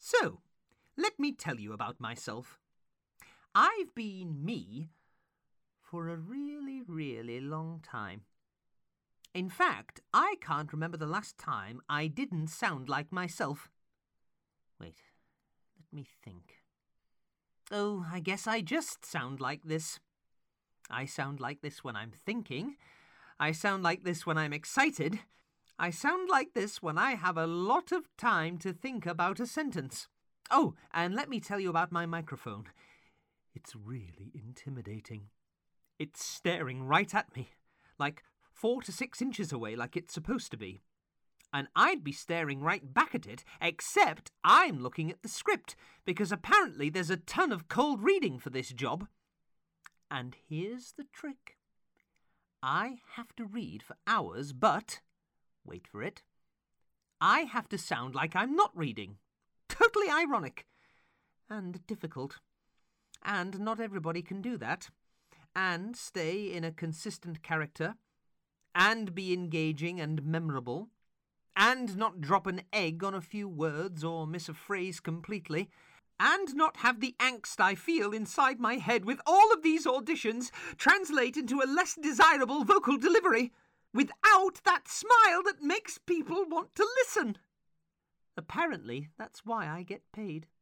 So, let me tell you about myself. I've been me for a really, really long time. In fact, I can't remember the last time I didn't sound like myself. Wait, let me think. Oh, I guess I just sound like this. I sound like this when I'm thinking. I sound like this when I'm excited. I sound like this when I have a lot of time to think about a sentence. Oh, and let me tell you about my microphone. It's really intimidating. It's staring right at me, like 4 to 6 inches away, like it's supposed to be. And I'd be staring right back at it, except I'm looking at the script, because apparently there's a ton of cold reading for this job. And here's the trick. I have to read for hours, but, wait for it, I have to sound like I'm not reading. Totally ironic. And difficult. And not everybody can do that. And stay in a consistent character. And be engaging and memorable. And not drop an egg on a few words or miss a phrase completely. And not have the angst I feel inside my head with all of these auditions translate into a less desirable vocal delivery, without that smile that makes people want to listen. Apparently, that's why I get paid.